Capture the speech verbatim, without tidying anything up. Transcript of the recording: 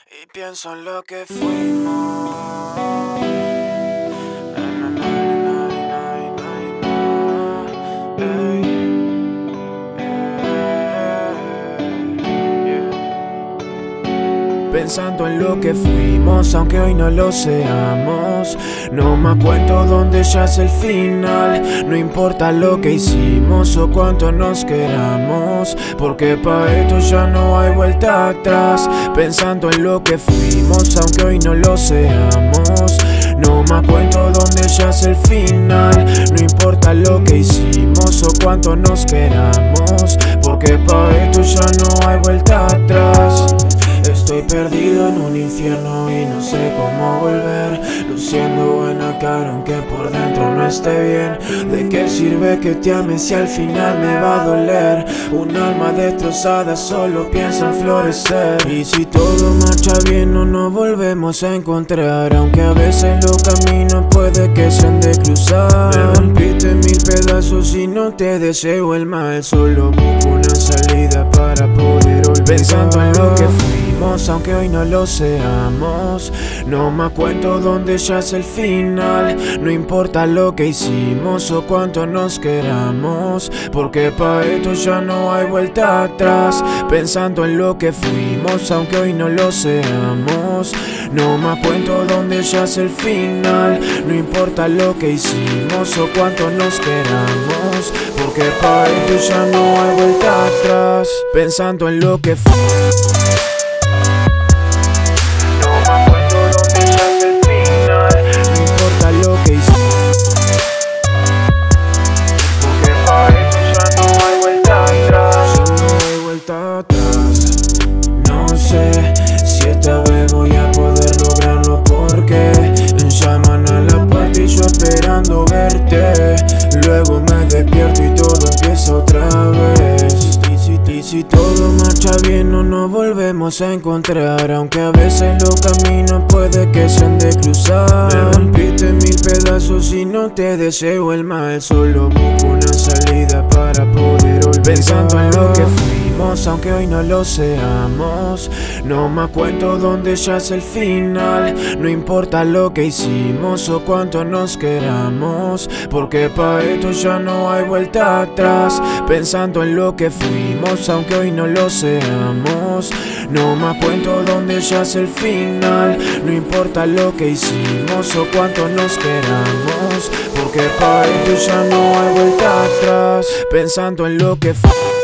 Y pienso en lo que fuimos. Na, na, na, na, na, na, na, ey, ey, yeah. Pensando en lo que fuimos, aunque hoy no lo seamos. No me cuento dónde ya es el final. No importa lo que hicimos o cuánto nos queramos, porque pa' esto ya no hay vuelta atrás. Pensando en lo que fuimos, aunque hoy no lo seamos. No me cuento dónde ya es el final. No importa lo que hicimos o cuánto nos queramos, porque pa' esto ya no hay vuelta atrás. Estoy perdido en un infierno y no sé cómo volver, luciendo buena cara aunque por dentro no esté bien. ¿De qué sirve que te ames si al final me va a doler? Un alma destrozada solo piensa en florecer. Y si todo marcha bien no nos volvemos a encontrar, aunque a veces los caminos puede que sean de cruzar. Me rompiste en mil pedazos y no te deseo el mal, solo busco una salida para poder olvidar. Pensando en lo que fuimos, aunque hoy no lo seamos. No me cuento dónde ya es el final. No importa lo que hicimos o cuánto nos queramos, porque pa' esto ya no hay vuelta atrás. Pensando en lo que fuimos, aunque hoy no lo seamos. No me cuento dónde ya es el final. No importa lo que hicimos o cuánto nos queramos, porque pa' esto ya no hay vuelta atrás. Pensando en lo que fuimos. No sé si esta vez voy a poder lograrlo, porque llaman a la puerta y yo esperando verte. Luego me despierto y todo empieza otra vez. Y si, y si todo marcha bien no nos volvemos a encontrar, aunque a veces los caminos puede que sean de cruzar. Me rompiste en mil pedazos y no te deseo el mal, solo busco una salida para poder olvidar. Pensando en lo que fuimos, aunque hoy no lo seamos. No me cuento dónde ya es el final. No importa lo que hicimos o cuánto nos queramos, porque pa' esto ya no hay vuelta atrás. Pensando en lo que fuimos, aunque hoy no lo seamos. No me cuento dónde ya es el final. No importa lo que hicimos o cuánto nos queramos, porque pa' esto ya no hay vuelta atrás. Pensando en lo que fuimos.